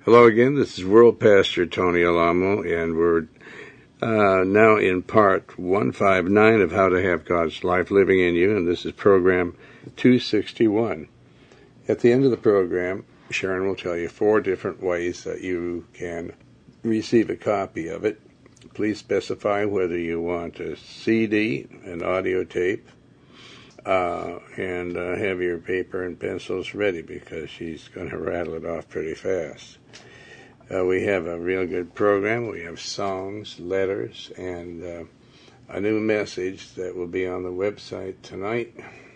Hello again, this is World Pastor Tony Alamo, and we're now in part 159 of How to Have God's Life Living in You, and this is program 261. At the end of the program, Sharon will tell you 4 different ways that you can receive a copy of it. Please specify whether you want a CD, an audio tape, and have your paper and pencils ready because she's going to rattle it off pretty fast. We have a real good program. We have songs, letters, and a new message that will be on the website tonight.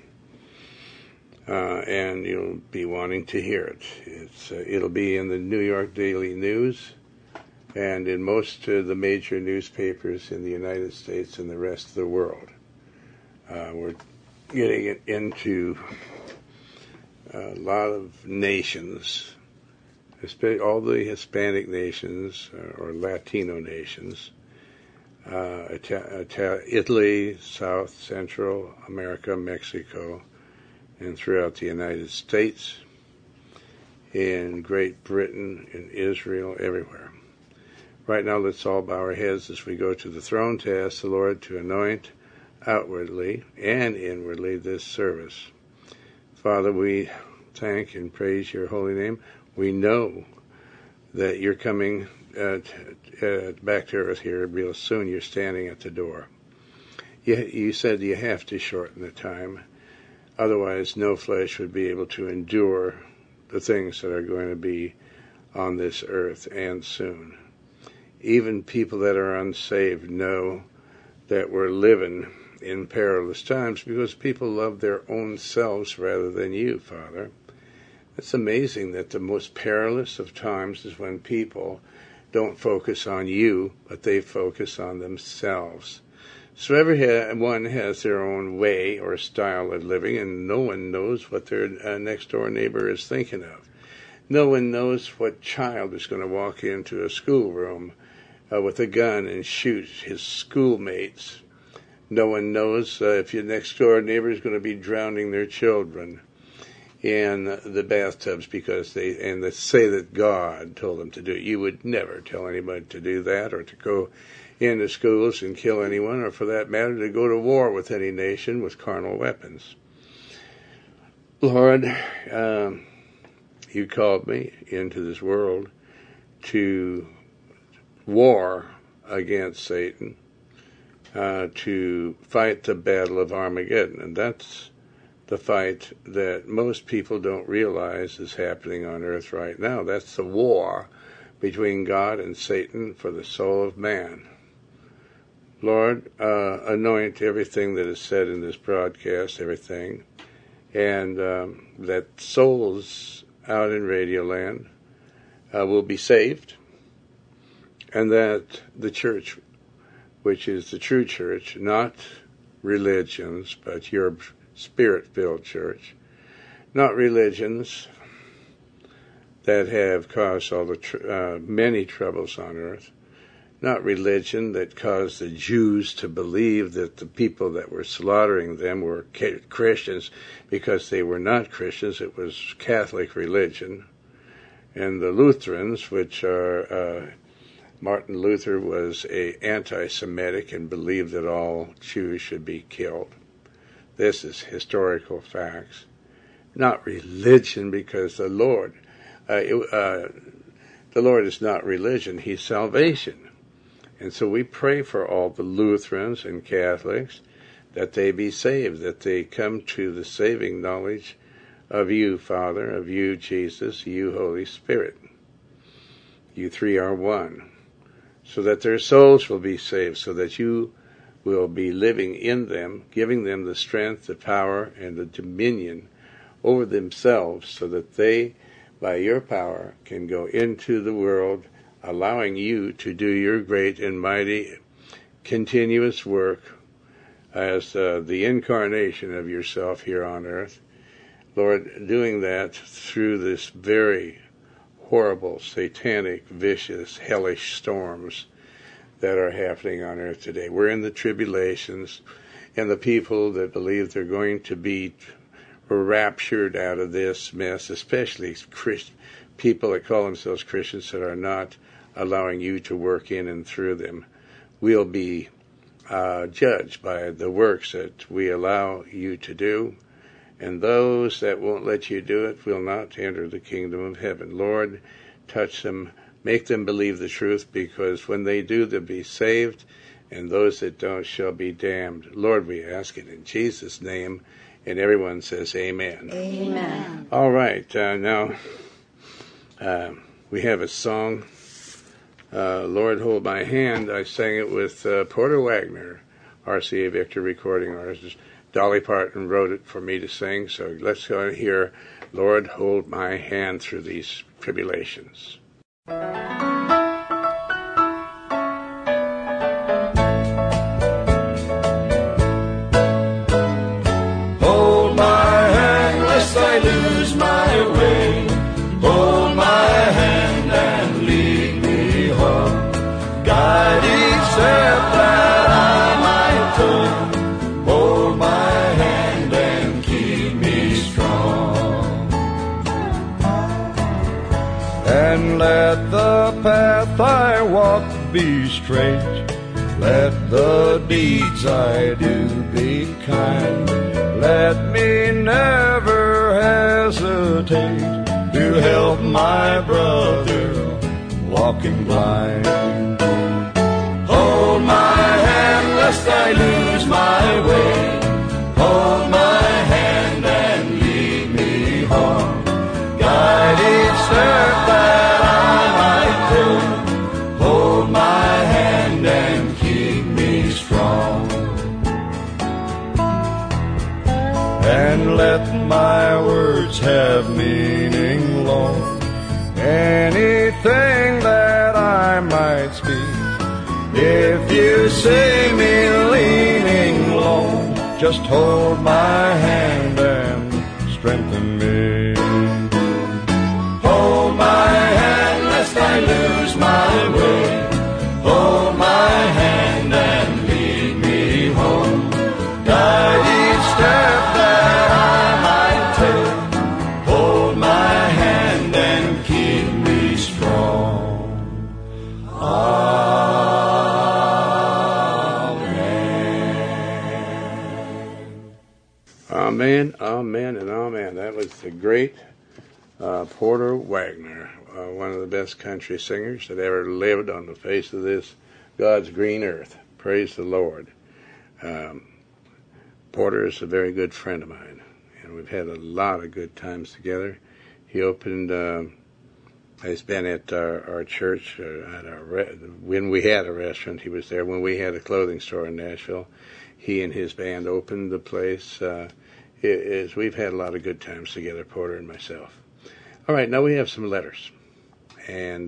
And you'll be wanting to hear it. It'll be in the New York Daily News and in most of the major newspapers in the United States and the rest of the world. We're getting it into a lot of nations, especially all the Hispanic nations or Latino nations, Italy, South, Central America, Mexico, and throughout the United States, in Great Britain, in Israel, everywhere. Right now, let's all bow our heads as we go to the throne to ask the Lord to anoint outwardly and inwardly this service. Father, we thank and praise your holy name. We know that you're coming back to earth here real soon. You're standing at the door. You said you have to shorten the time. Otherwise, no flesh would be able to endure the things that are going to be on this earth and soon. Even people that are unsaved know that we're living in perilous times because people love their own selves rather than you, Father. It's amazing that the most perilous of times is when people don't focus on you, but they focus on themselves. So everyone has their own way or style of living, and no one knows what their next-door neighbor is thinking of. No one knows what child is going to walk into a schoolroom with a gun and shoot his schoolmates. No one knows if your next-door neighbor is going to be drowning their children in the bathtubs because they say that God told them to do it. You would never tell anybody to do that or to go into schools and kill anyone, or for that matter, to go to war with any nation with carnal weapons. Lord, you called me into this world to war against Satan, to fight the battle of Armageddon, and that's the fight that most people don't realize is happening on earth right now. That's the war between God and Satan for the soul of man. Lord, anoint everything that is said in this broadcast, everything, and that souls out in Radio Land will be saved, and that the church, which is the true church, not religions, but your Spirit-filled church, not religions that have caused all the many troubles on earth, not religion that caused the Jews to believe that the people that were slaughtering them were Christians because they were not Christians. It was Catholic religion. And the Lutherans, which are Martin Luther was an anti-Semitic and believed that all Jews should be killed. This is historical facts, not religion, because the Lord is not religion, he's salvation. And so we pray for all the Lutherans and Catholics that they be saved, that they come to the saving knowledge of you, Father, of you, Jesus, you, Holy Spirit. You three are one. So that their souls will be saved, so that you will be living in them, giving them the strength, the power, and the dominion over themselves, so that they, by your power, can go into the world, allowing you to do your great and mighty continuous work as the incarnation of yourself here on earth. Lord, doing that through this very horrible, satanic, vicious, hellish storms that are happening on earth today. We're in the tribulations, and the people that believe they're going to be raptured out of this mess, especially people that call themselves Christians that are not allowing you to work in and through them will be judged by the works that we allow you to do. And those that won't let you do it will not enter the kingdom of heaven. Lord, touch them, make them believe the truth, because when they do, they'll be saved, and those that don't shall be damned. Lord, we ask it in Jesus' name, and everyone says amen. Amen. All right, now we have a song, Lord Hold My Hand. I sang it with Porter Wagner, RCA Victor recording artist. Dolly Parton wrote it for me to sing, so let's go and hear Lord Hold My Hand Through These Tribulations. Hold my hand lest I lose my way. Hold my hand and lead me home. Guide each step that I might take. Hold my hand and keep me strong. And let the path I walk be straight. Let the deeds I do be kind. Let me never hesitate to help my brother walking blind. Hold my hand lest I lose my way. Hold my hand and lead me home. Guide each step that I might take. Hold my hand and keep me strong. And let my words have meaning, Lord. Anything that I might speak. If you see me leaning low, just hold my hand and strengthen me. Hold my hand lest I lose my way. Hold my hand and lead me home. Guide each step that I might take. Hold my hand and keep me strong. Amen, amen, and amen. That was the great Porter Wagner, one of the best country singers that ever lived on the face of this God's green earth. Praise the Lord. Porter is a very good friend of mine, and we've had a lot of good times together. He opened, he's been at our church, when we had a restaurant, he was there. When we had a clothing store in Nashville, he and his band opened the place. We've had a lot of good times together, Porter and myself. All right, now we have some letters. And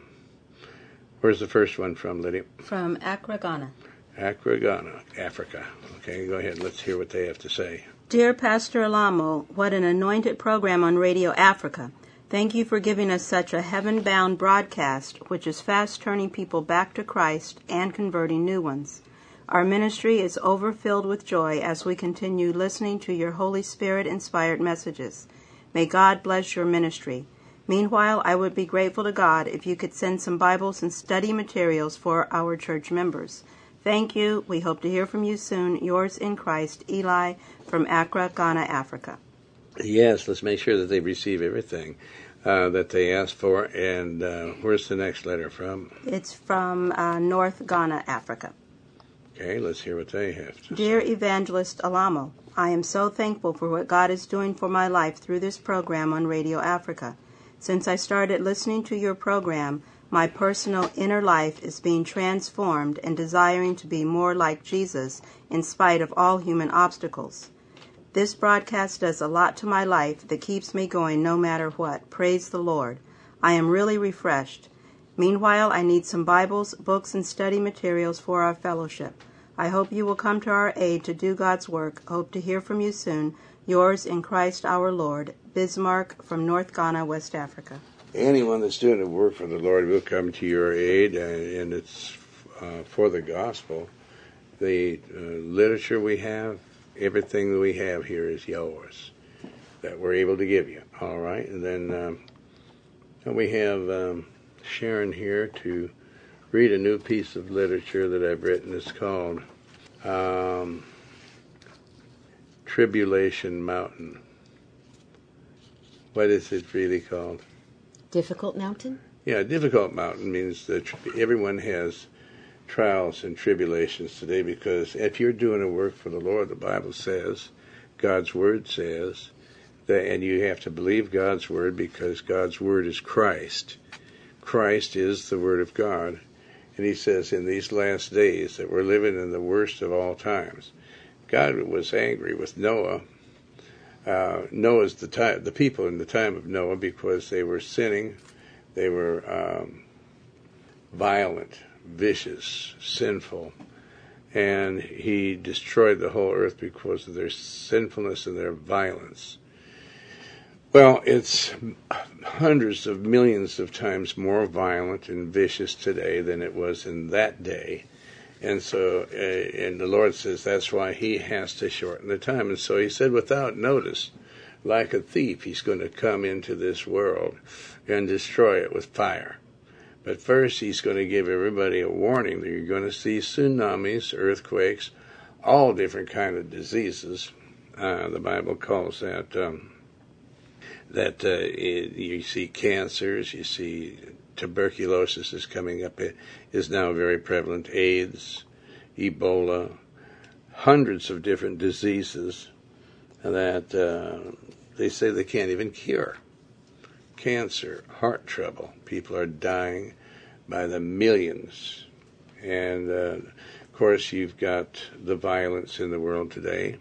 where's the first one from, Lydia? From Accra, Ghana. Accra, Ghana, Africa. Okay, go ahead. Let's hear what they have to say. Dear Pastor Alamo, what an anointed program on Radio Africa. Thank you for giving us such a heaven-bound broadcast, which is fast turning people back to Christ and converting new ones. Our ministry is overfilled with joy as we continue listening to your Holy Spirit-inspired messages. May God bless your ministry. Meanwhile, I would be grateful to God if you could send some Bibles and study materials for our church members. Thank you. We hope to hear from you soon. Yours in Christ, Eli, from Accra, Ghana, Africa. Yes, let's make sure that they receive everything that they asked for. And where's the next letter from? It's from North Ghana, Africa. Okay, let's hear what they have to say. Dear Evangelist Alamo, I am so thankful for what God is doing for my life through this program on Radio Africa. Since I started listening to your program, my personal inner life is being transformed and desiring to be more like Jesus in spite of all human obstacles. This broadcast does a lot to my life that keeps me going no matter what. Praise the Lord. I am really refreshed. Meanwhile, I need some Bibles, books, and study materials for our fellowship. I hope you will come to our aid to do God's work. Hope to hear from you soon. Yours in Christ our Lord, Bismarck from North Ghana, West Africa. Anyone that's doing the work for the Lord will come to your aid, and it's for the gospel. The literature we have, everything that we have here is yours that we're able to give you. All right, and then And we have Sharon here to read a new piece of literature that I've written. It's called Tribulation Mountain. What is it really called? Difficult Mountain? Yeah, Difficult Mountain means that everyone has trials and tribulations today, because if you're doing a work for the Lord, the Bible says, God's Word says, that, and you have to believe God's Word, because God's Word is Christ. Christ is the Word of God. And he says in these last days that we're living in the worst of all times. God was angry with Noah. Noah's the people in the time of Noah, because they were sinning. They were violent, vicious, sinful. And he destroyed the whole earth because of their sinfulness and their violence. Well, it's hundreds of millions of times more violent and vicious today than it was in that day. And so, and the Lord says that's why he has to shorten the time. And so he said, without notice, like a thief, he's going to come into this world and destroy it with fire. But first, he's going to give everybody a warning that you're going to see tsunamis, earthquakes, all different kind of diseases. The Bible calls that, you see cancers, you see tuberculosis is coming up, it is now very prevalent, AIDS, Ebola, hundreds of different diseases that they say they can't even cure. Cancer, heart trouble, people are dying by the millions. And, of course, you've got the violence in the world today.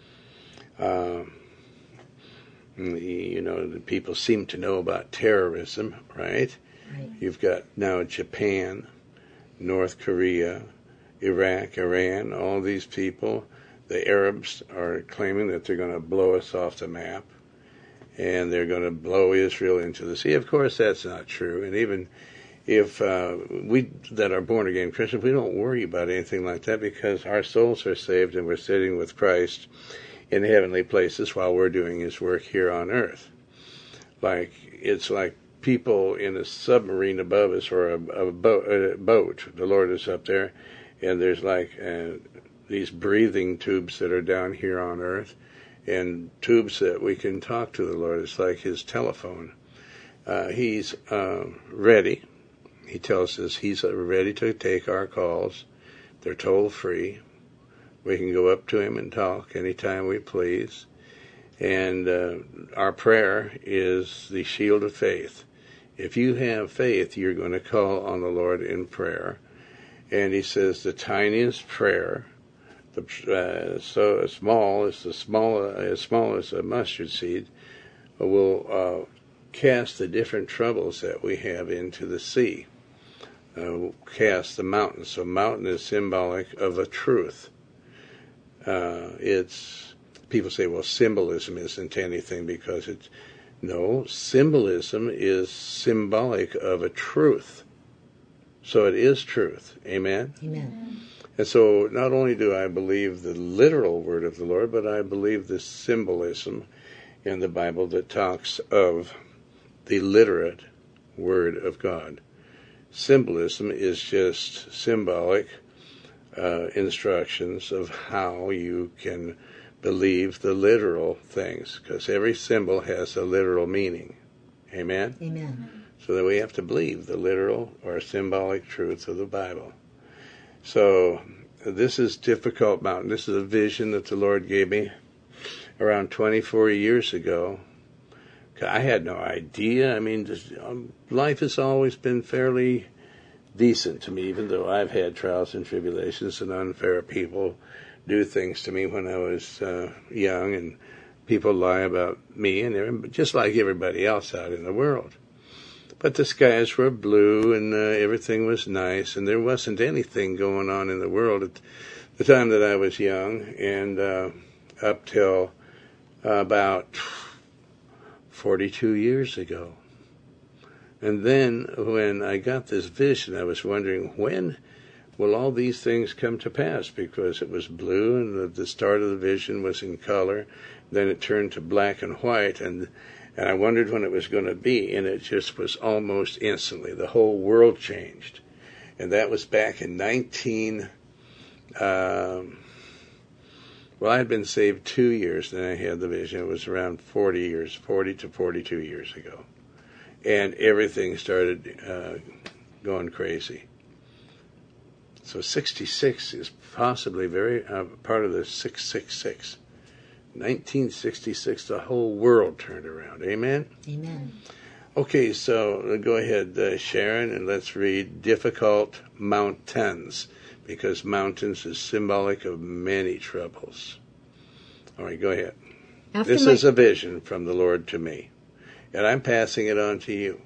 The people seem to know about terrorism, right? Right. You've got now Japan, North Korea, Iraq, Iran, all these people. The Arabs are claiming that they're going to blow us off the map, and they're going to blow Israel into the sea. Of course, that's not true. And even if we that are born-again Christians, we don't worry about anything like that, because our souls are saved and we're sitting with Christ in heavenly places while we're doing his work here on earth. It's like people in a submarine above us, or a boat. The Lord is up there, and there's these breathing tubes that are down here on earth, and tubes that we can talk to the Lord. It's like his telephone. He's ready. He tells us he's ready to take our calls. They're toll free. We can go up to him and talk anytime we please. And our prayer is the shield of faith. If you have faith, you're going to call on the Lord in prayer. And he says the tiniest prayer, so small as a mustard seed, will cast the different troubles that we have into the sea. Cast the mountain. So mountain is symbolic of a truth. People say, well, symbolism isn't anything, because symbolism is symbolic of a truth. So it is truth. Amen? Amen. And so not only do I believe the literal word of the Lord, but I believe the symbolism in the Bible that talks of the literate word of God. Symbolism is just symbolic instructions of how you can believe the literal things, because every symbol has a literal meaning. Amen? Amen. So that we have to believe the literal or symbolic truth of the Bible. So this is Difficult Mountain. This is a vision that the Lord gave me around 24 years ago. I had no idea. I mean, life has always been fairly decent to me, even though I've had trials and tribulations, and unfair people do things to me when I was young, and people lie about me, and just like everybody else out in the world. But the skies were blue, and everything was nice, and there wasn't anything going on in the world at the time that I was young, and up till about 42 years ago. And then when I got this vision, I was wondering, when will all these things come to pass? Because it was blue, and the start of the vision was in color. Then it turned to black and white, and And I wondered when it was going to be, and it just was almost instantly. The whole world changed. And that was back in well, I had been saved 2 years, then I had the vision. It was around 40 to 42 years ago. And everything started going crazy. So 66 is possibly very part of the 666. 1966, the whole world turned around. Amen? Amen. Okay, so go ahead, Sharon, and let's read difficult mountains, because mountains is symbolic of many troubles. All right, go ahead. This is a vision from the Lord to me, and I'm passing it on to you.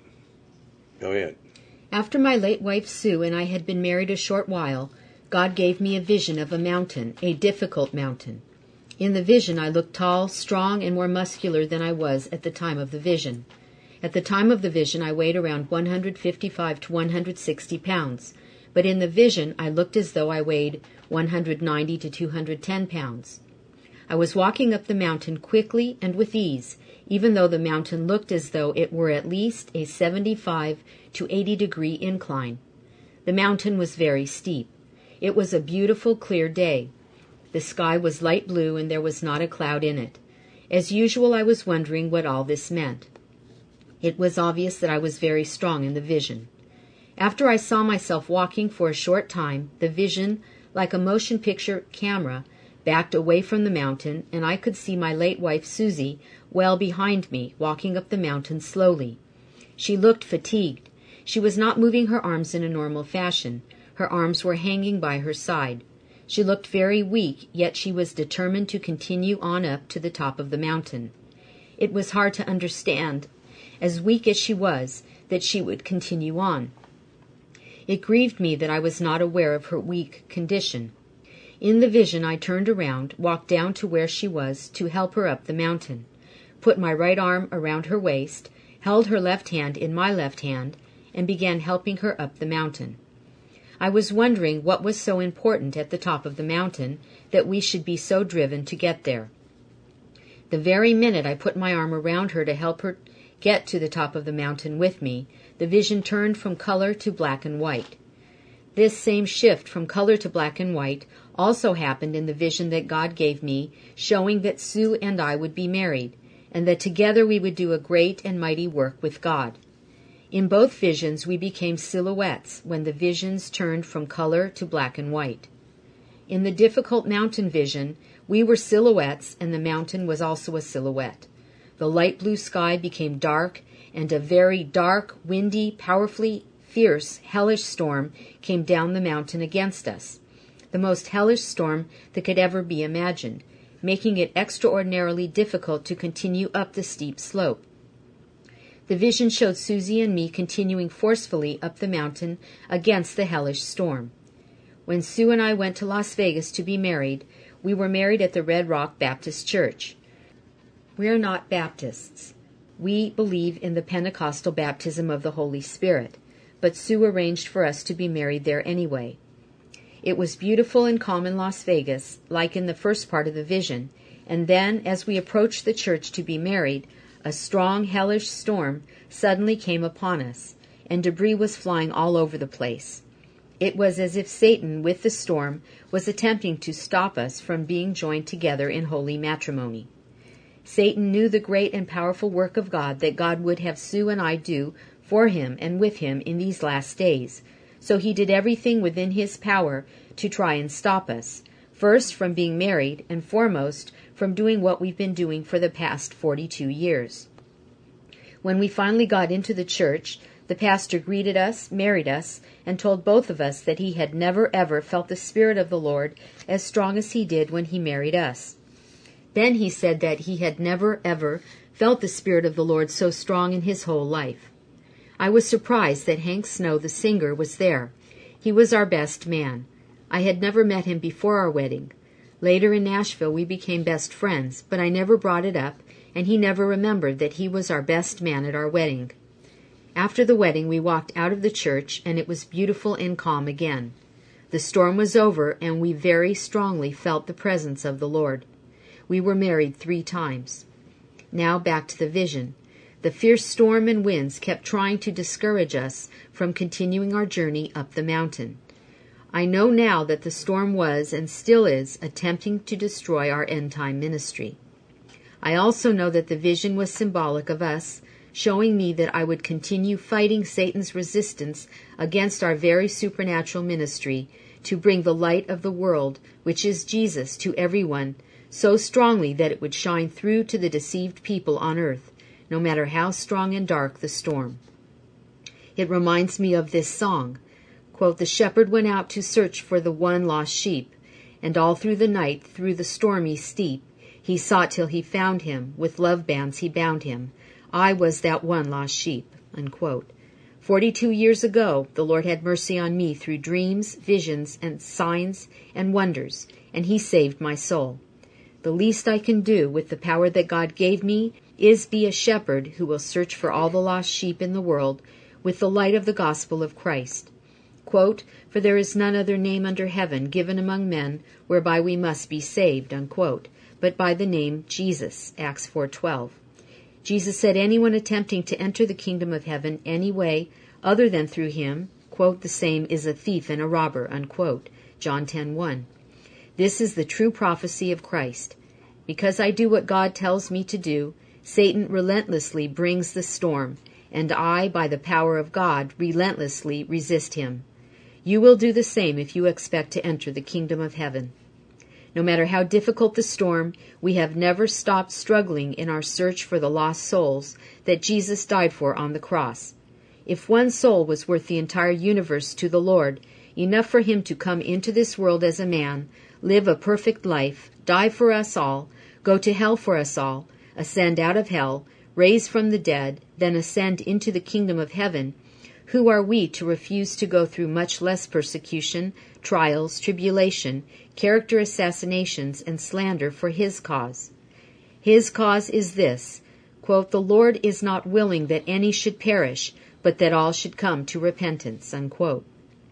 Go ahead. After my late wife Sue and I had been married a short while, God gave me a vision of a mountain, a difficult mountain. In the vision, I looked tall, strong, and more muscular than I was at the time of the vision. At the time of the vision, I weighed around 155 to 160 pounds. But in the vision, I looked as though I weighed 190 to 210 pounds. I was walking up the mountain quickly and with ease, even though the mountain looked as though it were at least a 75 to 80 degree incline. The mountain was very steep. It was a beautiful, clear day. The sky was light blue and there was not a cloud in it. As usual, I was wondering what all this meant. It was obvious that I was very strong in the vision. After I saw myself walking for a short time, the vision, like a motion picture camera, backed away from the mountain, and I could see my late wife Susie well behind me, walking up the mountain slowly. She looked fatigued. She was not moving her arms in a normal fashion. Her arms were hanging by her side. She looked very weak, yet she was determined to continue on up to the top of the mountain. It was hard to understand, as weak as she was, that she would continue on. It grieved me that I was not aware of her weak condition. In the vision, I turned around, walked down to where she was to help her up the mountain, put my right arm around her waist, held her left hand in my left hand, and began helping her up the mountain. I was wondering what was so important at the top of the mountain that we should be so driven to get there. The very minute I put my arm around her to help her get to the top of the mountain with me, the vision turned from color to black and white. This same shift from color to black and white also happened in the vision that God gave me, showing that Sue and I would be married, and that together we would do a great and mighty work with God. In both visions we became silhouettes when the visions turned from color to black and white. In the difficult mountain vision, we were silhouettes and the mountain was also a silhouette. The light blue sky became dark, and a very dark, windy, powerfully fierce, hellish storm came down the mountain against us. The most hellish storm that could ever be imagined, making it extraordinarily difficult to continue up the steep slope. The vision showed Susie and me continuing forcefully up the mountain against the hellish storm. When Sue and I went to Las Vegas to be married, we were married at the Red Rock Baptist Church. We are not Baptists. We believe in the Pentecostal baptism of the Holy Spirit, but Sue arranged for us to be married there anyway. It was beautiful and calm in Las Vegas, like in the first part of the vision, and then, as we approached the church to be married, a strong, hellish storm suddenly came upon us, and debris was flying all over the place. It was as if Satan, with the storm, was attempting to stop us from being joined together in holy matrimony. Satan knew the great and powerful work of God that God would have Sue and I do for him and with him in these last days, so he did everything within his power to try and stop us, first from being married, and foremost from doing what we've been doing for the past 42 years. When we finally got into the church, the pastor greeted us, married us, and told both of us that he had never ever felt the Spirit of the Lord as strong as he did when he married us. Then he said that he had never ever felt the Spirit of the Lord so strong in his whole life. I was surprised that Hank Snow, the singer, was there. He was our best man. I had never met him before our wedding. Later in Nashville we became best friends, but I never brought it up, and he never remembered that he was our best man at our wedding. After the wedding we walked out of the church, and it was beautiful and calm again. The storm was over, and we very strongly felt the presence of the Lord. We were married 3 times. Now back to the vision. The fierce storm and winds kept trying to discourage us from continuing our journey up the mountain. I know now that the storm was, and still is, attempting to destroy our end-time ministry. I also know that the vision was symbolic of us, showing me that I would continue fighting Satan's resistance against our very supernatural ministry to bring the light of the world, which is Jesus, to everyone, so strongly that it would shine through to the deceived people on earth, no matter how strong and dark the storm. It reminds me of this song. Quote, "The shepherd went out to search for the one lost sheep, and all through the night, through the stormy steep, he sought till he found him, with love bands he bound him. I was that one lost sheep." Unquote. 42 years ago, the Lord had mercy on me through dreams, visions, and signs and wonders, and he saved my soul. The least I can do with the power that God gave me is be a shepherd who will search for all the lost sheep in the world with the light of the gospel of Christ. Quote, "For there is none other name under heaven given among men whereby we must be saved," unquote, but by the name Jesus, Acts 4:12. Jesus said anyone attempting to enter the kingdom of heaven any way other than through him, quote, "the same is a thief and a robber," unquote, John 10:1. This is the true prophecy of Christ. Because I do what God tells me to do, Satan relentlessly brings the storm, and I, by the power of God, relentlessly resist him. You will do the same if you expect to enter the kingdom of heaven. No matter how difficult the storm, we have never stopped struggling in our search for the lost souls that Jesus died for on the cross. If one soul was worth the entire universe to the Lord, enough for him to come into this world as a man, live a perfect life, die for us all, go to hell for us all, ascend out of hell, raise from the dead, then ascend into the kingdom of heaven, who are we to refuse to go through much less persecution, trials, tribulation, character assassinations, and slander for his cause? His cause is this, quote, "The Lord is not willing that any should perish, but that all should come to repentance," unquote.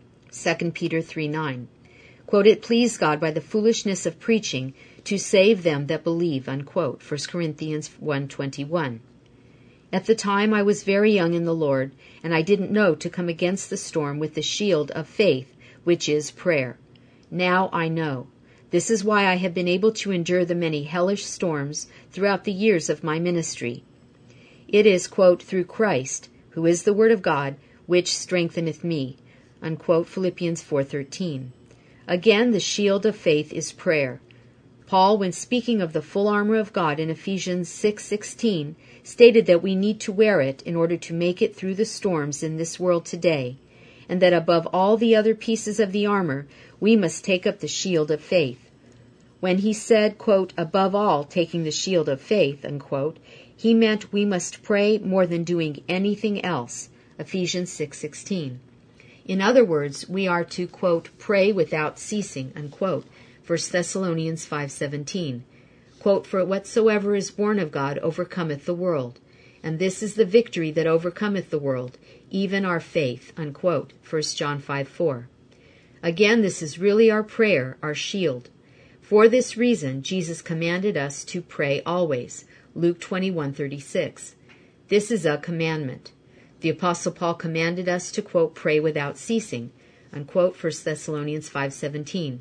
2 Peter 3:9. Quote, "It pleased God by the foolishness of preaching to save them that believe," unquote, 1 Corinthians 1:21. At the time I was very young in the Lord, and I didn't know to come against the storm with the shield of faith, which is prayer. Now I know. This is why I have been able to endure the many hellish storms throughout the years of my ministry. It is, quote, "through Christ, who is the Word of God, which strengtheneth me," unquote, Philippians 4:13. Again, the shield of faith is prayer. Paul, when speaking of the full armor of God in Ephesians 6:16, stated that we need to wear it in order to make it through the storms in this world today, and that above all the other pieces of the armor, we must take up the shield of faith. When he said, quote, "above all taking the shield of faith," unquote, he meant we must pray more than doing anything else, Ephesians 6:16. In other words, we are to, quote, "pray without ceasing," unquote, 1 Thessalonians 5:17. Quote, "For whatsoever is born of God overcometh the world, and this is the victory that overcometh the world, even our faith," unquote, 1 John 5:4. Again, this is really our prayer, our shield. For this reason, Jesus commanded us to pray always, Luke 21:36. This is a commandment. The Apostle Paul commanded us to, quote, "pray without ceasing," unquote, 1 Thessalonians 5:17.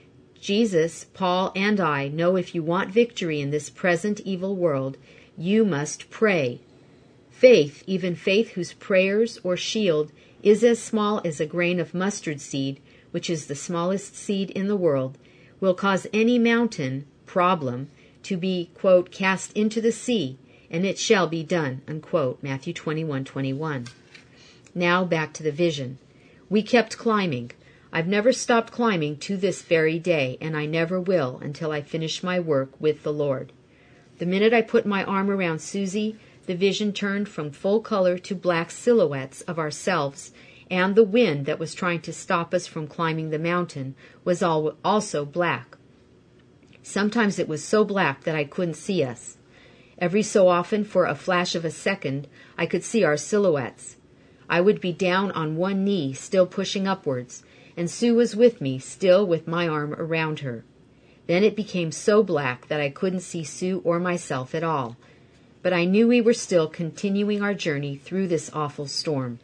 Jesus, Paul, and I know if you want victory in this present evil world, you must pray. Faith, even faith whose prayers or shield is as small as a grain of mustard seed, which is the smallest seed in the world, will cause any mountain, problem, to be, quote, "cast into the sea, and it shall be done," unquote, Matthew 21:21. Now back to the vision. We kept climbing. I've never stopped climbing to this very day, and I never will until I finish my work with the Lord. The minute I put my arm around Susie, the vision turned from full color to black silhouettes of ourselves, and the wind that was trying to stop us from climbing the mountain was also black. Sometimes it was so black that I couldn't see us. Every so often, for a flash of a second, I could see our silhouettes. I would be down on one knee, still pushing upwards, and Sue was with me, still with my arm around her. Then it became so black that I couldn't see Sue or myself at all. but I knew we were still continuing our journey through this awful storm.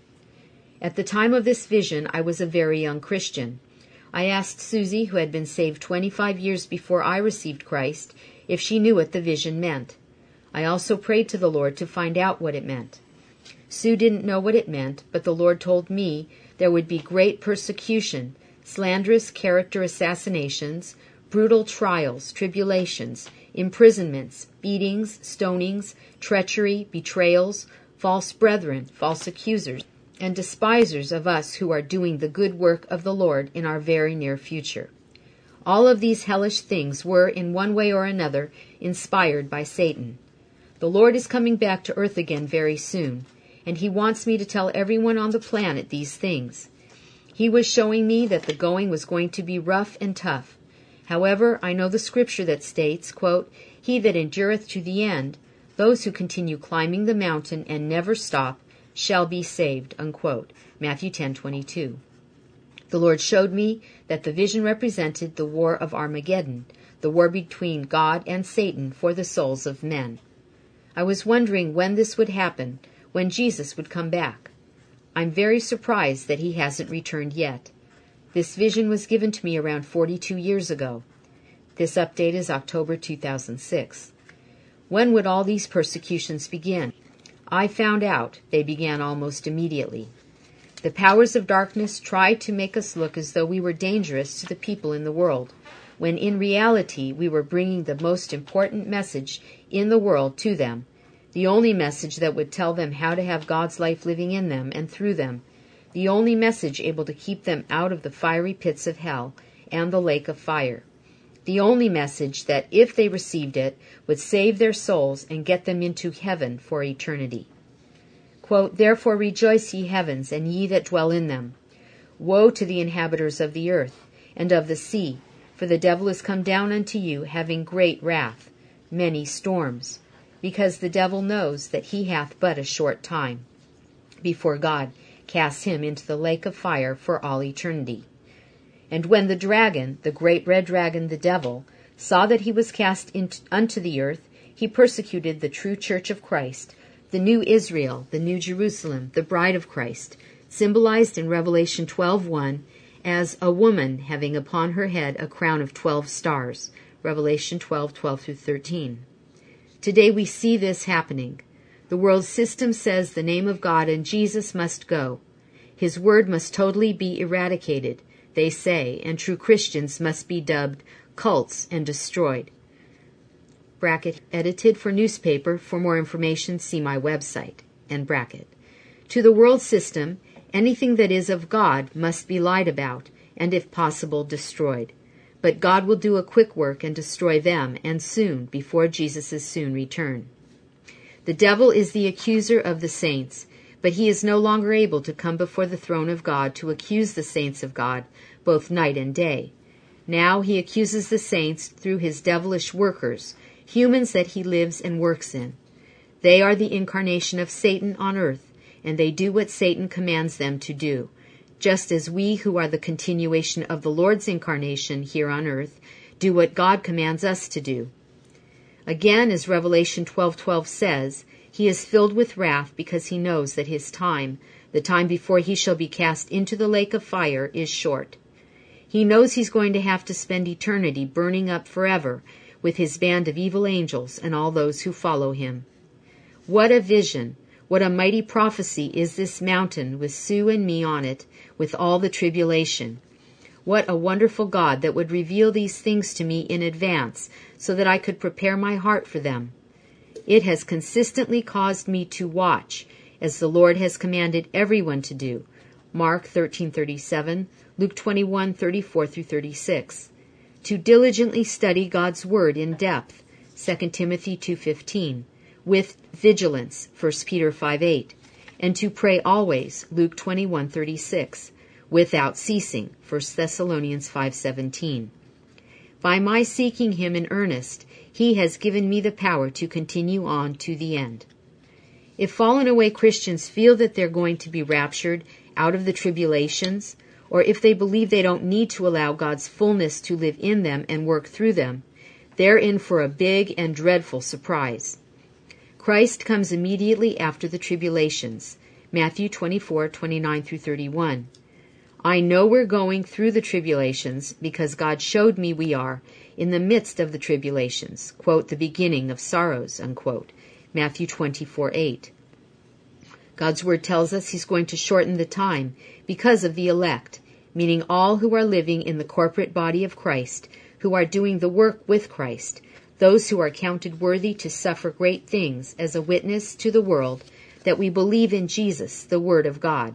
At the time of this vision, I was a very young Christian. I asked Susie, who had been saved 25 years before I received Christ, if she knew what the vision meant. I also prayed to the Lord to find out what it meant. Sue didn't know what it meant, but the Lord told me there would be great persecution, slanderous character assassinations, brutal trials, tribulations, imprisonments, beatings, stonings, treachery, betrayals, false brethren, false accusers, and despisers of us who are doing the good work of the Lord in our very near future. All of these hellish things were, in one way or another, inspired by Satan. The Lord is coming back to earth again very soon, and he wants me to tell everyone on the planet these things. He was showing me that the going was going to be rough and tough. However, I know the scripture that states, quote, "He that endureth to the end, those who continue climbing the mountain and never stop, shall be saved," unquote. Matthew 10:22. The Lord showed me that the vision represented the war of Armageddon, the war between God and Satan for the souls of men. I was wondering when this would happen, when Jesus would come back. I'm very surprised that he hasn't returned yet. This vision was given to me around 42 years ago. This update is October 2006. When would all these persecutions begin? I found out they began almost immediately. The powers of darkness tried to make us look as though we were dangerous to the people in the world, when in reality we were bringing the most important message in the world to them, the only message that would tell them how to have God's life living in them and through them, the only message able to keep them out of the fiery pits of hell and the lake of fire, the only message that, if they received it, would save their souls and get them into heaven for eternity. Quote, "Therefore rejoice, ye heavens, and ye that dwell in them. Woe to the inhabitants of the earth and of the sea, for the devil is come down unto you, having great wrath, many storms, because the devil knows that he hath but a short time, before God casts him into the lake of fire for all eternity. And when the dragon, the great red dragon, the devil, saw that he was cast unto the earth, he persecuted the true church of Christ, the new Israel, the new Jerusalem, the bride of Christ, symbolized in Revelation 12:1 as a woman having upon her head a crown of 12 stars, Revelation 12:12-13. Today we see this happening. The world system says the name of God and Jesus must go. His word must totally be eradicated, they say, and true Christians must be dubbed cults and destroyed. Bracket, edited for newspaper. For more information, see my website. End bracket. To the world system, anything that is of God must be lied about, and if possible, destroyed. But God will do a quick work and destroy them, and soon, before Jesus' soon return. The devil is the accuser of the saints, but he is no longer able to come before the throne of God to accuse the saints of God, both night and day. Now he accuses the saints through his devilish workers, humans that he lives and works in. They are the incarnation of Satan on earth, and they do what Satan commands them to do, just as we who are the continuation of the Lord's incarnation here on earth do what God commands us to do. Again, as Revelation 12:12 says, he is filled with wrath because he knows that his time, the time before he shall be cast into the lake of fire, is short. He knows he's going to have to spend eternity burning up forever with his band of evil angels and all those who follow him. What a vision, what a mighty prophecy is this mountain with Sue and me on it, with all the tribulation. What a wonderful God that would reveal these things to me in advance so that I could prepare my heart for them. It has consistently caused me to watch, as the Lord has commanded everyone to do. Mark 13:37, Luke 21:34-36. To diligently study God's Word in depth, 2 Timothy 2:15, with vigilance, 1 Peter 5:8, and to pray always, Luke 21:36, without ceasing, 1 Thessalonians 5:17. By my seeking him in earnest, he has given me the power to continue on to the end. If fallen away Christians feel that they're going to be raptured out of the tribulations, or if they believe they don't need to allow God's fullness to live in them and work through them, they're in for a big and dreadful surprise. Christ comes immediately after the tribulations. Matthew 24:29-31. I know we're going through the tribulations because God showed me we are in the midst of the tribulations, quote, the beginning of sorrows, unquote. Matthew 24:8. God's word tells us he's going to shorten the time because of the elect, meaning all who are living in the corporate body of Christ, who are doing the work with Christ, those who are counted worthy to suffer great things as a witness to the world that we believe in Jesus, the Word of God.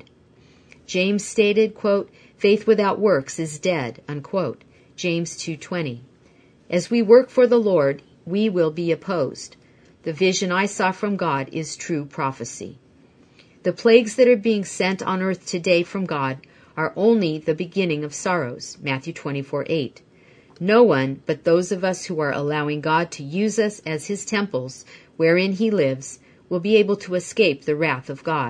James stated, quote, faith without works is dead, unquote. James 2:20. As we work for the Lord, we will be opposed. The vision I saw from God is true prophecy. The plagues that are being sent on earth today from God are only the beginning of sorrows, Matthew 24:8. No one but those of us who are allowing God to use us as his temples, wherein he lives, will be able to escape the wrath of God.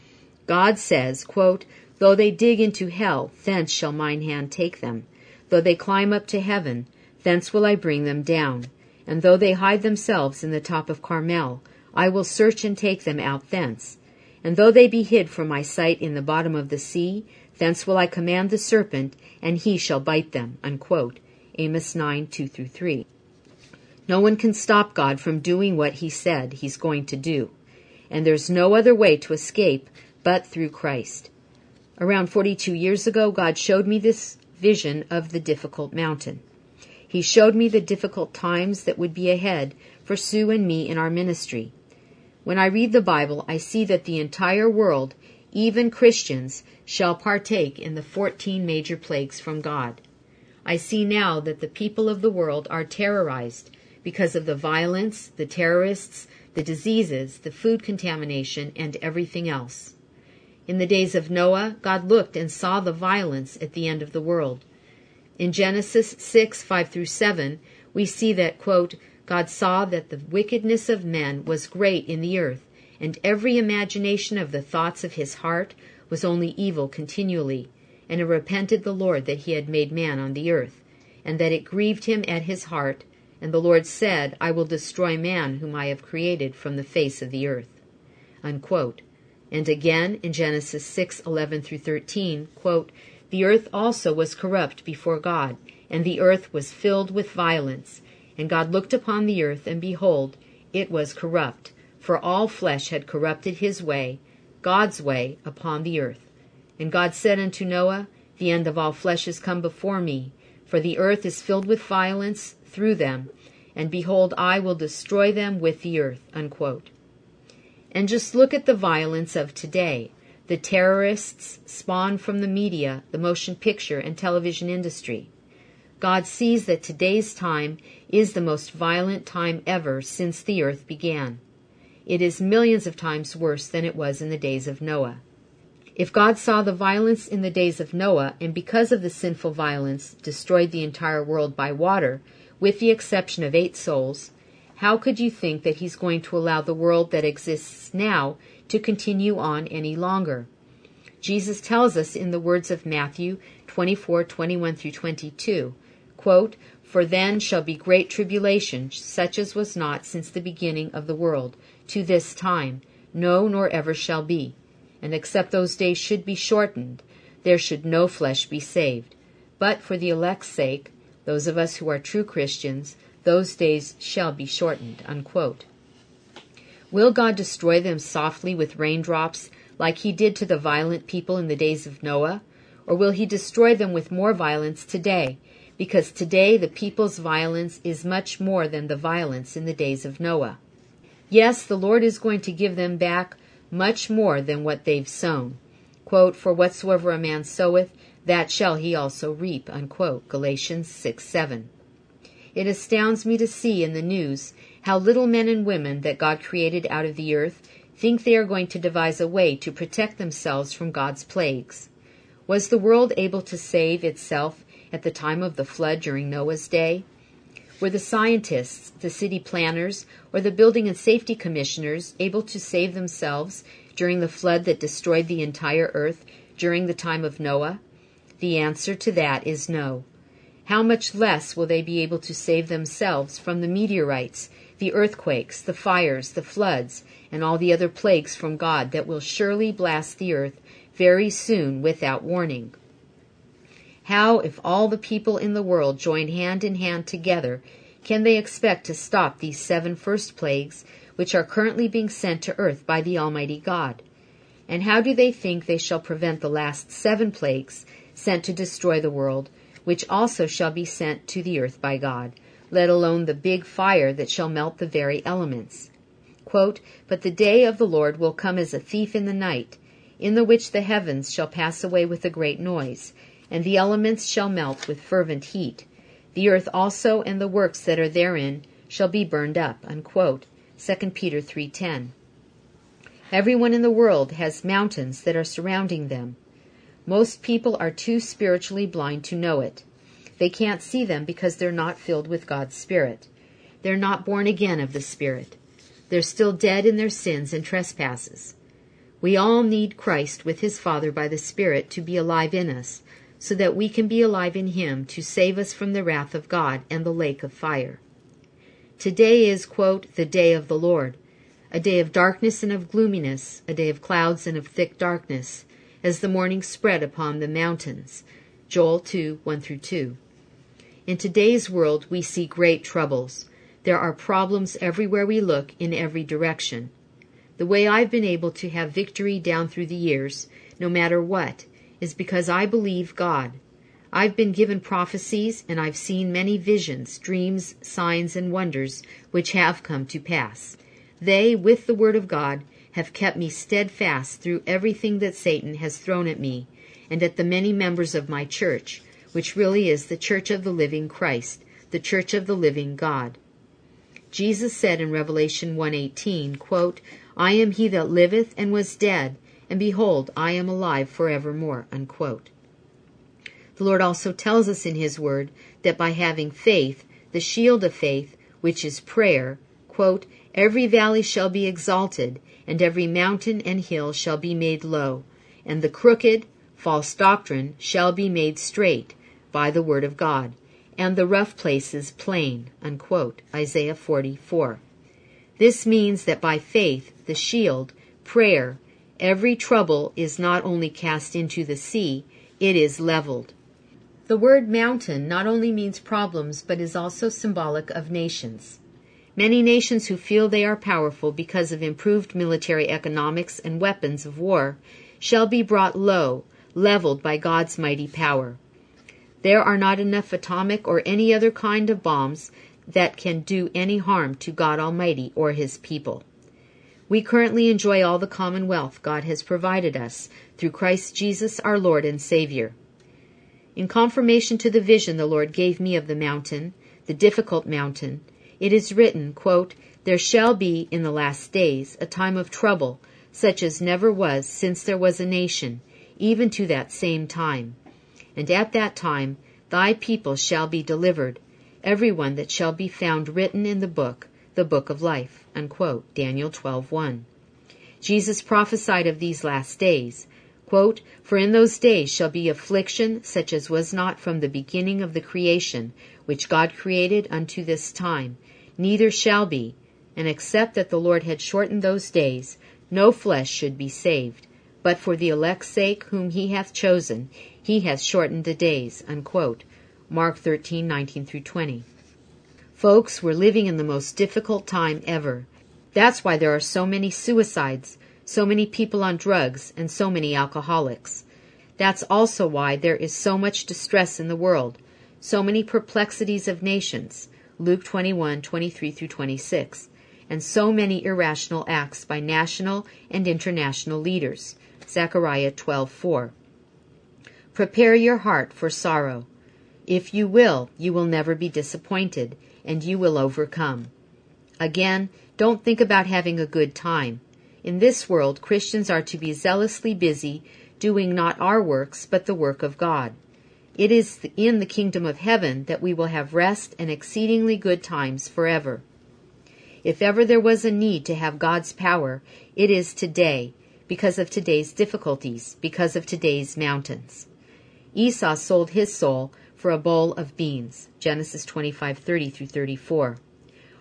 God says, quote, though they dig into hell, thence shall mine hand take them. Though they climb up to heaven, thence will I bring them down. And though they hide themselves in the top of Carmel, I will search and take them out thence. And though they be hid from my sight in the bottom of the sea, thence will I command the serpent, and he shall bite them, unquote. Amos 9:2-3. No one can stop God from doing what he said he's going to do. And there's no other way to escape but through Christ. Around 42 years ago, God showed me this vision of the difficult mountain. He showed me the difficult times that would be ahead for Sue and me in our ministry. When I read the Bible, I see that the entire world, even Christians, shall partake in the 14 major plagues from God. I see now that the people of the world are terrorized because of the violence, the terrorists, the diseases, the food contamination, and everything else. In the days of Noah, God looked and saw the violence at the end of the world. In Genesis 6:5-7, we see that, quote, God saw that the wickedness of men was great in the earth, and every imagination of the thoughts of his heart was only evil continually. And it repented the Lord that he had made man on the earth, and that it grieved him at his heart. And the Lord said, I will destroy man whom I have created from the face of the earth. Unquote. And again in Genesis 6:11-13, quote, the earth also was corrupt before God, and the earth was filled with violence. And God looked upon the earth, and behold, it was corrupt, for all flesh had corrupted his way, God's way, upon the earth. And God said unto Noah, the end of all flesh is come before me, for the earth is filled with violence through them, and behold, I will destroy them with the earth, unquote. And just look at the violence of today. The terrorists spawned from the media, the motion picture, and television industry. God sees that today's time is the most violent time ever since the earth began. It is millions of times worse than it was in the days of Noah. If God saw the violence in the days of Noah, and because of the sinful violence destroyed the entire world by water, with the exception of 8 souls, how could you think that he's going to allow the world that exists now to continue on any longer? Jesus tells us in the words of Matthew 24:21-22, quote, for then shall be great tribulation, such as was not since the beginning of the world, to this time, no, nor ever shall be. And except those days should be shortened, there should no flesh be saved. But for the elect's sake, those of us who are true Christians, those days shall be shortened, unquote. Will God destroy them softly with raindrops like he did to the violent people in the days of Noah? Or will he destroy them with more violence today? Because today the people's violence is much more than the violence in the days of Noah. Yes, the Lord is going to give them back much more than what they've sown. Quote, for whatsoever a man soweth, that shall he also reap, unquote. Galatians 6:7. It astounds me to see in the news how little men and women that God created out of the earth think they are going to devise a way to protect themselves from God's plagues. Was the world able to save itself at the time of the flood during Noah's day? Were the scientists, the city planners, or the building and safety commissioners able to save themselves during the flood that destroyed the entire earth during the time of Noah? The answer to that is no. How much less will they be able to save themselves from the meteorites the earthquakes, the fires, the floods, and all the other plagues from God that will surely blast the earth very soon without warning. How, if all the people in the world join hand in hand together, can they expect to stop these 7 first plagues, which are currently being sent to earth by the Almighty God? And how do they think they shall prevent the last 7 plagues sent to destroy the world, which also shall be sent to the earth by God, let alone the big fire that shall melt the very elements? Quote, "But the day of the Lord will come as a thief in the night, in the which the heavens shall pass away with a great noise, and the elements shall melt with fervent heat. The earth also and the works that are therein shall be burned up." Unquote. 2 Peter 3:10. Everyone in the world has mountains that are surrounding them. Most people are too spiritually blind to know it. They can't see them because they're not filled with God's Spirit. They're not born again of the Spirit. They're still dead in their sins and trespasses. We all need Christ with His Father by the Spirit to be alive in us, so that we can be alive in Him to save us from the wrath of God and the lake of fire. Today is, quote, "the day of the Lord," a day of darkness and of gloominess, a day of clouds and of thick darkness, as the morning spread upon the mountains. Joel 2:1-2. In today's world we see great troubles. There are problems everywhere we look, in every direction. The way I've been able to have victory down through the years, no matter what, is because I believe God. I've been given prophecies, and I've seen many visions, dreams, signs, and wonders which have come to pass. They, with the Word of God, have kept me steadfast through everything that Satan has thrown at me, and at the many members of my church, which really is the Church of the Living Christ, the Church of the Living God. Jesus said in Revelation 1:18, quote, "I am he that liveth and was dead, and behold, I am alive forevermore." Unquote. The Lord also tells us in His Word that by having faith, the shield of faith, which is prayer, quote, "every valley shall be exalted, and every mountain and hill shall be made low, and the crooked, false doctrine shall be made straight by the word of God, and the rough places plain." Unquote. Isaiah 40:4. This means that by faith, the shield, prayer, every trouble is not only cast into the sea, it is leveled. The word mountain not only means problems, but is also symbolic of nations. Many nations who feel they are powerful because of improved military economics and weapons of war shall be brought low, leveled by God's mighty power. There are not enough atomic or any other kind of bombs that can do any harm to God Almighty or His people. We currently enjoy all the common wealth God has provided us through Christ Jesus our Lord and Savior. In confirmation to the vision the Lord gave me of the mountain, the difficult mountain, it is written, quote, "There shall be in the last days a time of trouble, such as never was since there was a nation, even to that same time. And at that time thy people shall be delivered, every one that shall be found written in the book of life." Unquote. Daniel 12:1. Jesus prophesied of these last days, quote, "For in those days shall be affliction such as was not from the beginning of the creation, which God created unto this time, neither shall be, and except that the Lord had shortened those days, no flesh should be saved. But for the elect's sake whom He hath chosen, He hath shortened the days." Unquote. Mark 13:19-20. Folks, we're living in the most difficult time ever. That's why there are so many suicides, so many people on drugs, and so many alcoholics. That's also why there is so much distress in the world, so many perplexities of nations, Luke 21:23-26, and so many irrational acts by national and international leaders, Zechariah 12:4. Prepare your heart for sorrow. If you will never be disappointed, and you will overcome. Again, don't think about having a good time. In this world, Christians are to be zealously busy, doing not our works, but the work of God. It is in the kingdom of heaven that we will have rest and exceedingly good times forever. If ever there was a need to have God's power, it is today, because of today's difficulties, because of today's mountains. Esau sold his soul for a bowl of beans, Genesis 25:30-34.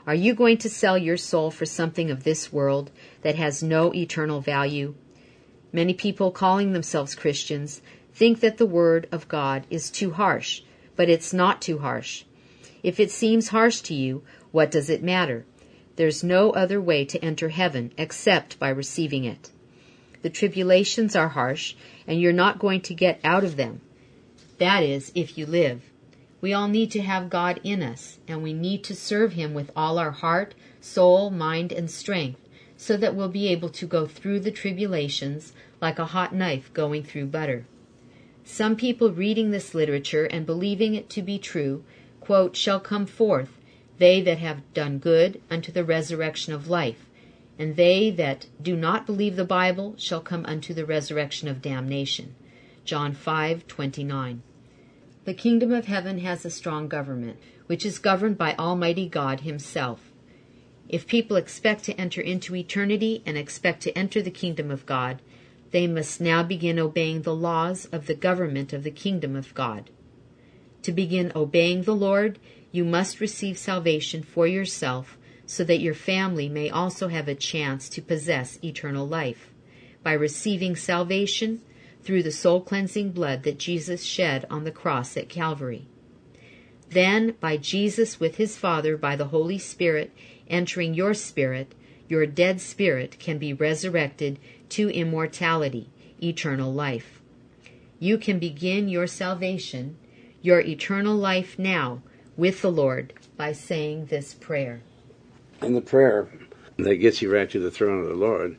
Are you going to sell your soul for something of this world that has no eternal value? Many people calling themselves Christians think that the Word of God is too harsh, but it's not too harsh. If it seems harsh to you, what does it matter? There's no other way to enter heaven except by receiving it. The tribulations are harsh, and you're not going to get out of them. That is, if you live. We all need to have God in us, and we need to serve Him with all our heart, soul, mind, and strength, so that we'll be able to go through the tribulations like a hot knife going through butter. Some people reading this literature and believing it to be true, quote, shall come forth, they that have done good, unto the resurrection of life, and they that do not believe the Bible shall come unto the resurrection of damnation. John 5:29. The kingdom of heaven has a strong government, which is governed by Almighty God Himself. If people expect to enter into eternity and expect to enter the kingdom of God, they must now begin obeying the laws of the government of the kingdom of God. To begin obeying the Lord, you must receive salvation for yourself so that your family may also have a chance to possess eternal life, by receiving salvation through the soul-cleansing blood that Jesus shed on the cross at Calvary. Then, by Jesus with His Father, by the Holy Spirit, entering your spirit, your dead spirit can be resurrected to immortality, eternal life. You can begin your salvation, your eternal life now, with the Lord by saying this prayer. And the prayer that gets you right to the throne of the Lord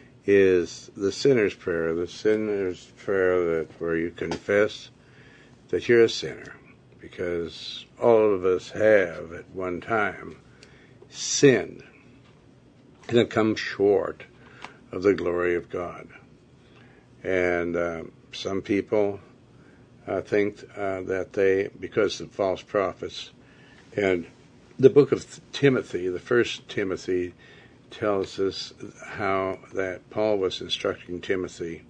is the sinner's prayer. The sinner's prayer where you confess that you're a sinner, because all of us have at one time sinned and have come short of the glory of God. And some people think that they, because of false prophets, and the book of Timothy, the first Timothy, tells us how that Paul was instructing Timothy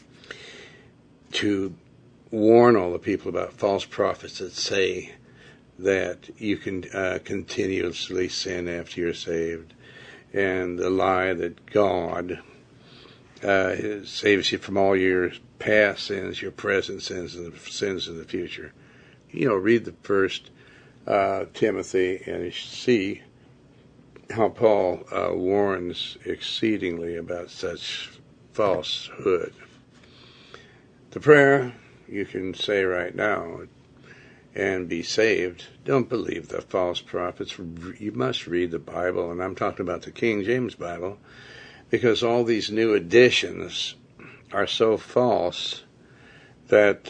to warn all the people about false prophets that say that you can continuously sin after you're saved, and the lie that God saves you from all your past sins, your present sins, and the sins of the future. Read the first Timothy and you see how Paul warns exceedingly about such falsehood. The prayer you can say right now and be saved. Don't believe the false prophets. You must read the Bible, and I'm talking about the King James Bible, because all these new editions are so false that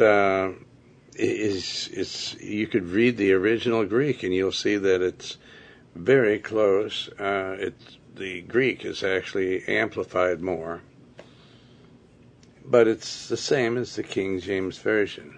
you could read the original Greek and you'll see that it's very close. The Greek is actually amplified more, but it's the same as the King James Version.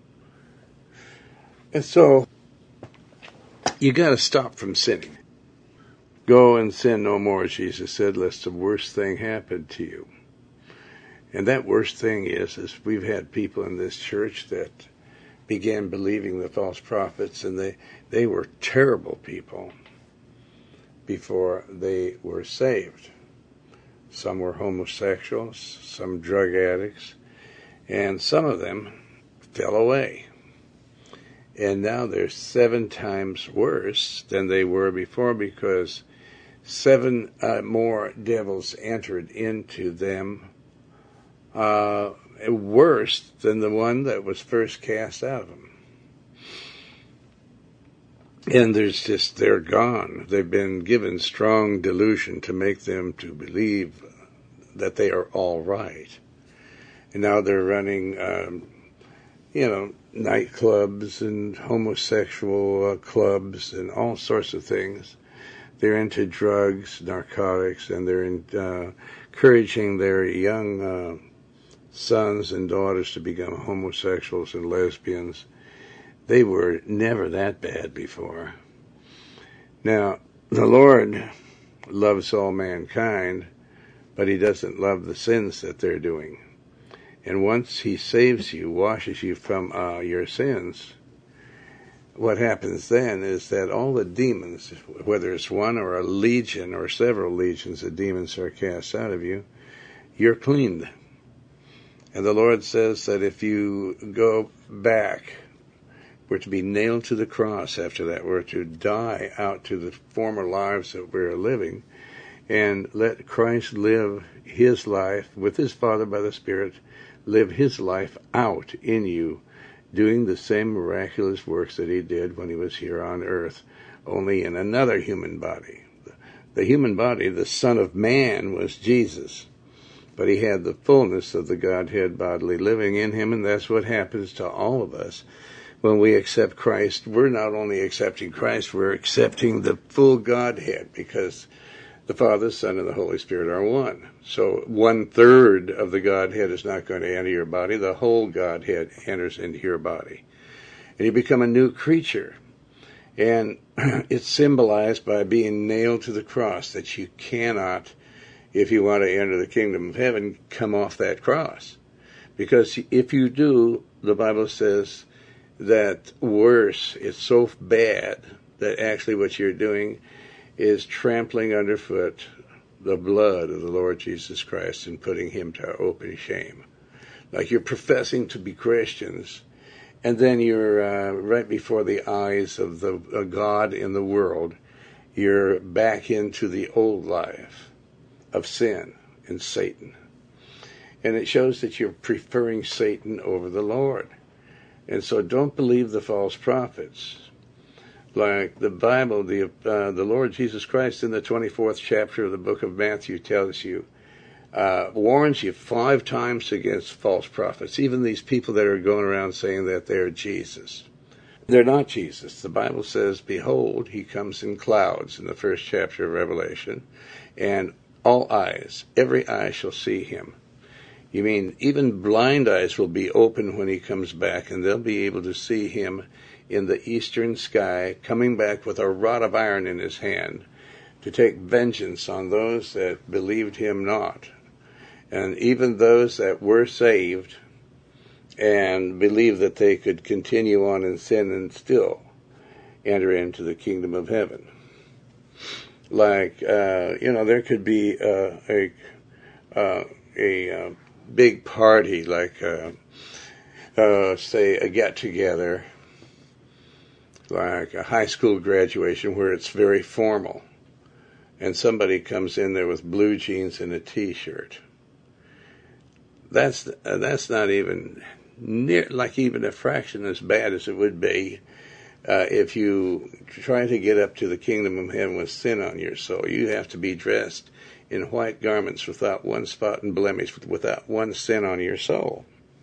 And so you got to stop from sinning. Go and sin no more, Jesus said, lest the worst thing happen to you. And that worst thing is we've had people in this church that began believing the false prophets, and they were terrible people before they were saved. Some were homosexuals, some drug addicts, and some of them fell away. And now they're 7 times worse than they were before, because 7 more devils entered into them, worse than the one that was first cast out of them. And they're gone. They've been given strong delusion to make them to believe that they are all right. And now they're running, nightclubs and homosexual clubs and all sorts of things. They're into drugs, narcotics, and they're encouraging their young sons and daughters to become homosexuals and lesbians. They were never that bad before. Now, the Lord loves all mankind, but He doesn't love the sins that they're doing. And once He saves you, washes you from your sins, what happens then is that all the demons, whether it's one or a legion or several legions of demons are cast out of you, you're cleaned. And the Lord says that if you go back, we're to be nailed to the cross after that. We're to die out to the former lives that we're living and let Christ live his life with his Father by the Spirit, live his life out in you, doing the same miraculous works that he did when he was here on earth, only in another human body. The human body, the Son of Man, was Jesus, but he had the fullness of the Godhead bodily living in him, and that's what happens to all of us. When we accept Christ, we're not only accepting Christ, we're accepting the full Godhead, because the Father, Son, and the Holy Spirit are one. So 1/3 of the Godhead is not going to enter your body. The whole Godhead enters into your body. And you become a new creature. And it's symbolized by being nailed to the cross, that you cannot, if you want to enter the kingdom of heaven, come off that cross. Because if you do, the Bible says that worse, it's so bad that actually what you're doing is trampling underfoot the blood of the Lord Jesus Christ and putting him to open shame. Like you're professing to be Christians, and then you're right before the eyes of the God in the world, you're back into the old life of sin and Satan. And it shows that you're preferring Satan over the Lord. And so don't believe the false prophets. Like the Bible, the Lord Jesus Christ in the 24th chapter of the book of Matthew tells you, warns you 5 times against false prophets, even these people that are going around saying that they're Jesus. They're not Jesus. The Bible says, behold, he comes in clouds in the 1st chapter of Revelation, and all eyes, every eye shall see him. You mean even blind eyes will be open when he comes back, and they'll be able to see him in the eastern sky, coming back with a rod of iron in his hand to take vengeance on those that believed him not. And even those that were saved and believed that they could continue on in sin and still enter into the kingdom of heaven. Like, there could be a big party, like, say, a get-together, like a high school graduation where it's very formal, and somebody comes in there with blue jeans and a T-shirt. That's not even near, like even a fraction as bad as it would be if you try to get up to the kingdom of heaven with sin on your soul. You have to be dressed in white garments without one spot and blemish, without one sin on your soul.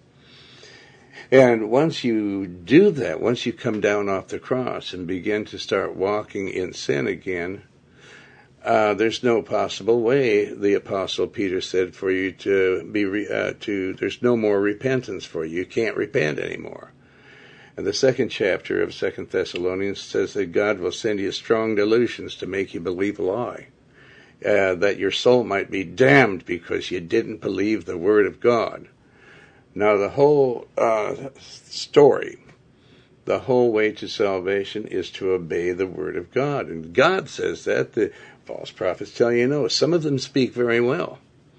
And once you do that, once you come down off the cross and begin to start walking in sin again, there's no possible way, the Apostle Peter said, for you to be, there's no more repentance for you. You can't repent anymore. And the 2nd chapter of 2 Thessalonians says that God will send you strong delusions to make you believe a lie, that your soul might be damned because you didn't believe the word of God. Now, the whole story, the whole way to salvation is to obey the word of God. And God says that. The false prophets tell you no. Some of them speak very well.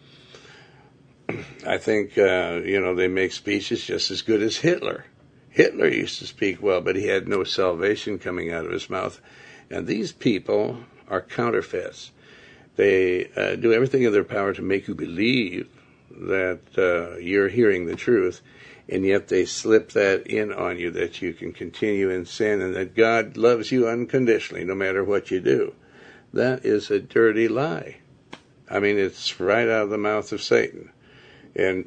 I think, they make speeches just as good as Hitler. Hitler used to speak well, but he had no salvation coming out of his mouth. And these people are counterfeits. They do everything in their power to make you believe that you're hearing the truth, and yet they slip that in on you, that you can continue in sin and that God loves you unconditionally no matter what you do. That is a dirty lie. I mean, it's right out of the mouth of Satan. And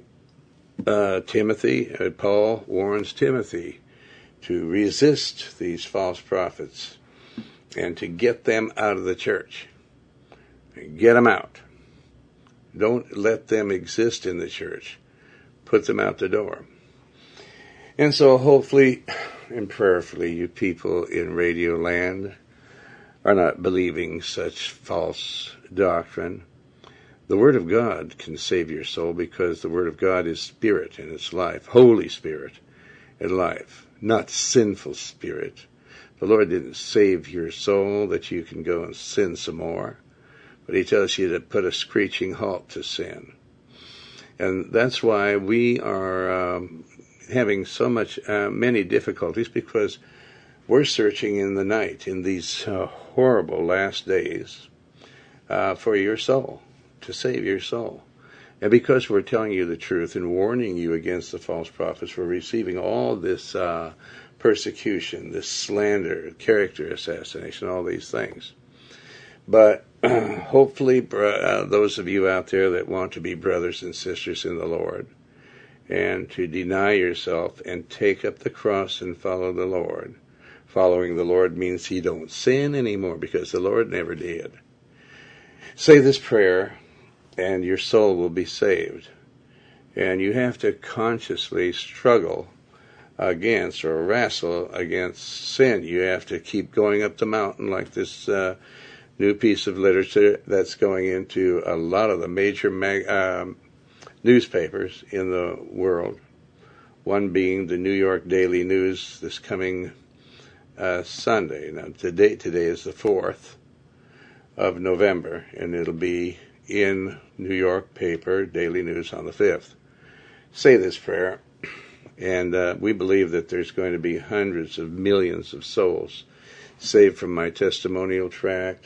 Paul warns Timothy to resist these false prophets and to get them out of the church. Get them out. Don't let them exist in the church. Put them out the door. And so hopefully and prayerfully you people in Radio Land are not believing such false doctrine. The Word of God can save your soul because the Word of God is Spirit and it's life. Holy Spirit and life. Not sinful spirit. The Lord didn't save your soul that you can go and sin some more, but he tells you to put a screeching halt to sin. And that's why we are having so many difficulties, because we're searching in the night in these horrible last days for your soul, to save your soul. And because we're telling you the truth and warning you against the false prophets, we're receiving all this persecution, this slander, character assassination, all these things. But hopefully those of you out there that want to be brothers and sisters in the Lord and to deny yourself and take up the cross and follow the Lord. Following the Lord means you don't sin anymore, because the Lord never did. Say this prayer and your soul will be saved. And you have to consciously struggle against or wrestle against sin. You have to keep going up the mountain, like this new piece of literature that's going into a lot of the major newspapers in the world. One being the New York Daily News this coming Sunday. Now, the date today is the 4th of November, and it'll be in New York paper, Daily News, on the 5th. Say this prayer, and we believe that there's going to be hundreds of millions of souls saved from my testimonial tract,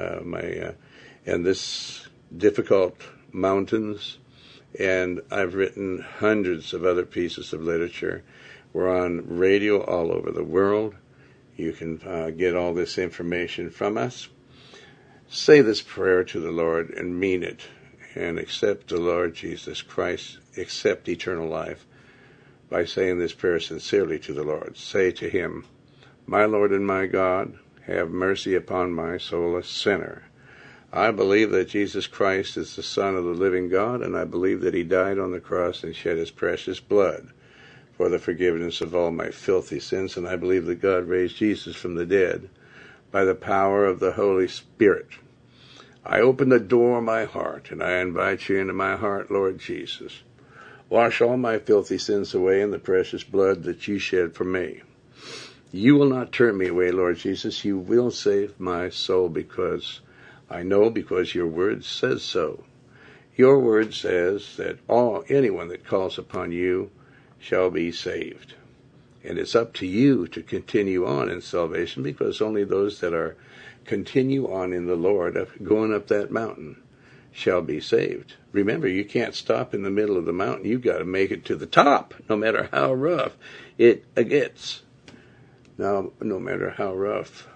and this difficult mountains, and I've written hundreds of other pieces of literature. We're on radio all over the world. You can get all this information from us. Say this prayer to the Lord and mean it, and accept the Lord Jesus Christ, accept eternal life by saying this prayer sincerely to the Lord. Say to him, "My Lord and my God, have mercy upon my soul, a sinner. I believe that Jesus Christ is the Son of the living God, and I believe that he died on the cross and shed his precious blood for the forgiveness of all my filthy sins, and I believe that God raised Jesus from the dead by the power of the Holy Spirit. I open the door of my heart, and I invite you into my heart, Lord Jesus. Wash all my filthy sins away in the precious blood that you shed for me. You will not turn me away, Lord Jesus. You will save my soul, because I know, because your word says so. Your word says that anyone that calls upon you shall be saved. And it's up to you to continue on in salvation, because only those that continue on in the Lord, going up that mountain, shall be saved. Remember, you can't stop in the middle of the mountain. You've got to make it to the top, no matter how rough it gets. Now, no matter how rough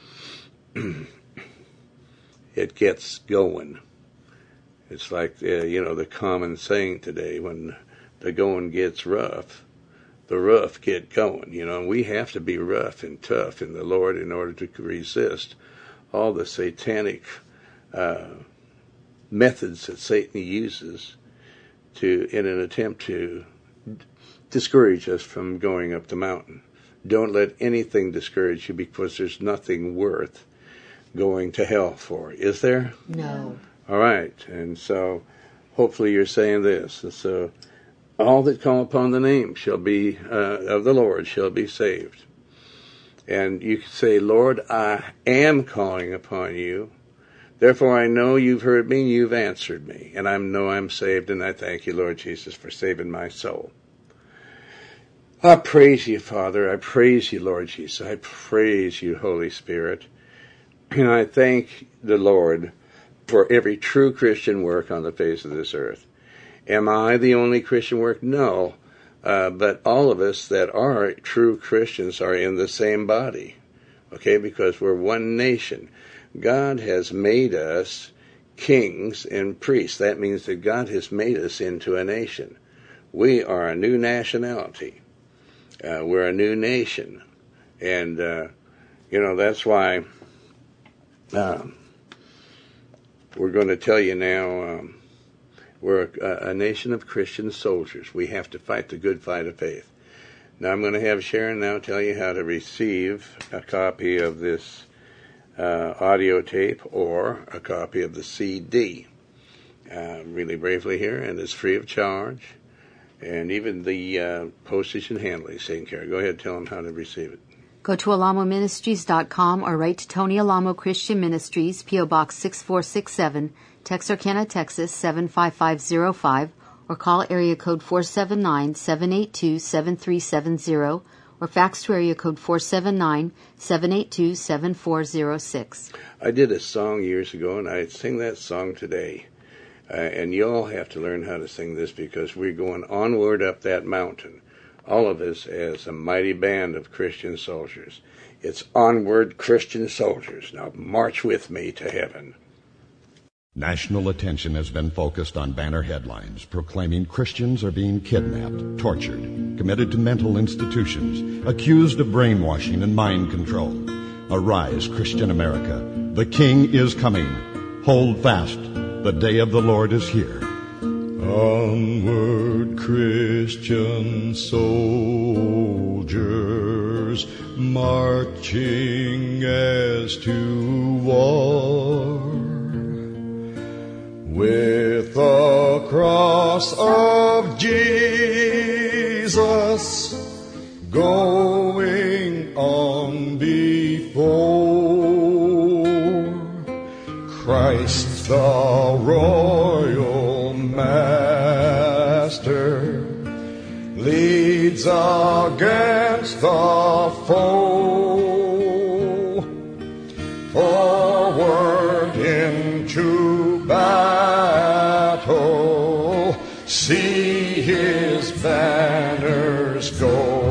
it gets going. It's like, the common saying today, when the going gets rough, the rough get going. And we have to be rough and tough in the Lord in order to resist all the satanic methods that Satan uses in an attempt to discourage us from going up the mountain. Don't let anything discourage you, because there's nothing worth going to hell for. Is there? No. All right. And so hopefully you're saying this. And so all that call upon the name shall be of the Lord shall be saved. And you can say, Lord, I am calling upon you. Therefore I know you've heard me and you've answered me. And I know I'm saved, and I thank you, Lord Jesus, for saving my soul. I praise you, Father. I praise you, Lord Jesus. I praise you, Holy Spirit. And I thank the Lord for every true Christian work on the face of this earth. Am I the only Christian work? No. But all of us that are true Christians are in the same body. Okay? Because we're one nation. God has made us kings and priests. That means that God has made us into a nation. We are a new nationality. We're a new nation. And, that's why we're going to tell you now, we're a nation of Christian soldiers. We have to fight the good fight of faith. Now I'm going to have Sharon now tell you how to receive a copy of this audio tape or a copy of the CD. Really bravely here, and it's free of charge. And even the postage and handling is taken care of. Go ahead and tell them how to receive it. Go to alamoministries.com or write to Tony Alamo Christian Ministries, P.O. Box 6467, Texarkana, Texas 75505, or call area code 479-782-7370, or fax to area code 479-782-7406. I did a song years ago, and I sing that song today. And you all have to learn how to sing this because we're going onward up that mountain. All of us as a mighty band of Christian soldiers. It's onward, Christian soldiers. Now march with me to heaven. National attention has been focused on banner headlines proclaiming Christians are being kidnapped, tortured, committed to mental institutions, accused of brainwashing and mind control. Arise, Christian America. The King is coming. Hold fast. The day of the Lord is here. Onward, Christian soldiers, marching as to war. With the cross of Jesus going on before, Christ the royal master leads against the foe, forward into battle, see his banners go.